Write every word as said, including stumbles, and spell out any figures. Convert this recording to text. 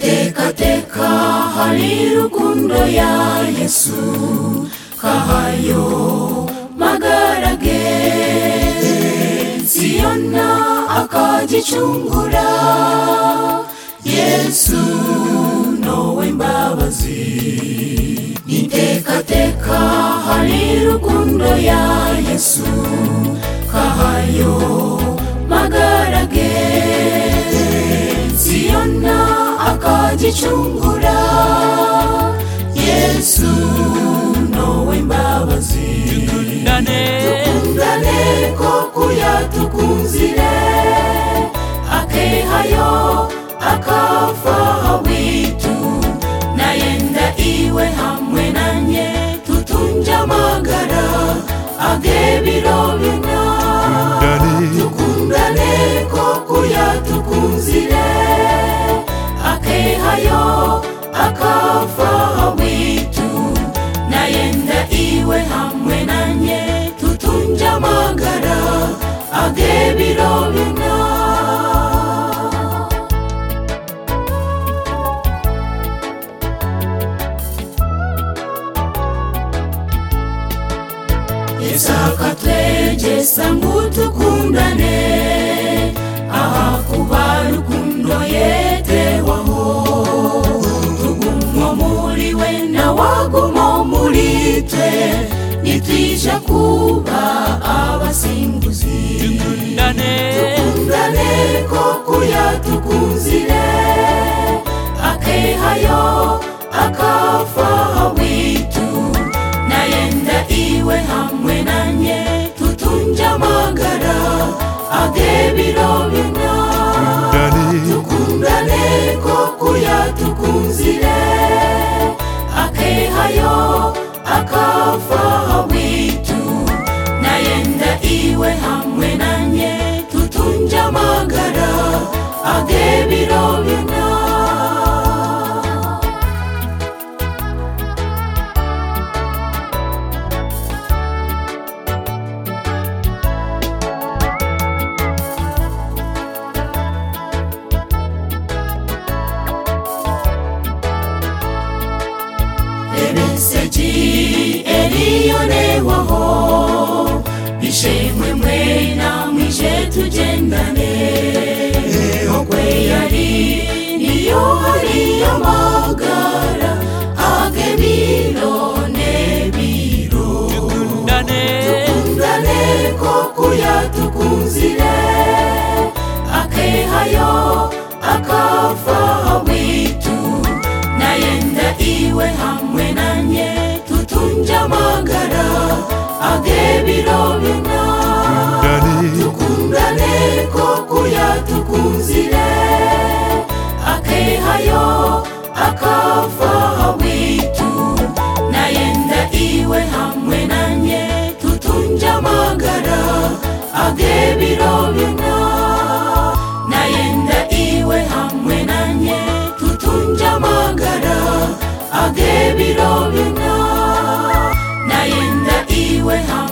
Nitekateka hari rukundo ya Yesu kahayo magarage Siona akajichungura Yesu nowe mbabazi Nitekateka hari rukundo ya Yesu kahayo magarage Siona akajichungura Yesu nowe mbabazi Tukundane Tukundane koko yatukunzire Akehayo akafa hawitu Nayenda iwe hamwe nanye Tutunja magara Agebiro bina Tukundane koko yatukunzire Akehayo akafa hawitu Nayenda iwe hamwe nanye Tutunja magara Agebiro bina Yesaka tweje sangu tukundane Aha kuba rukundo yete waho Tugumo muri we na wagumo muri twe Nitwisha kuba abasimbuzi Tukundane Tukundane koko yatukunzire Akehayo akafa hawitu Nayenda iwe hamwe nanye Tutunja magara Agebiro bina Tukundane koko yatukunzire Akehayo akafa hawitu Nayenda iwe hamwe nanye Tutunja magara Agebiro bina Ebeseji eliyonewaho Bishemwe mwena mwishe tugendane Okwe yari niyo hari amagara Agebiro nebiro Tukundane Tukundane koko yatukunzire Akehayo akafa hawitu Nayenda iwe hamwe nanye Tutunja magara Agebiro bina Tukundane koko yatukunzire Akehayo akafa hawitu Nayenda iwe hamwe nanye Tutunja magara Agebiro bina Nayenda iwe hamwe nanye Tutunja magara Agebiro bina Nayenda iwe hamwe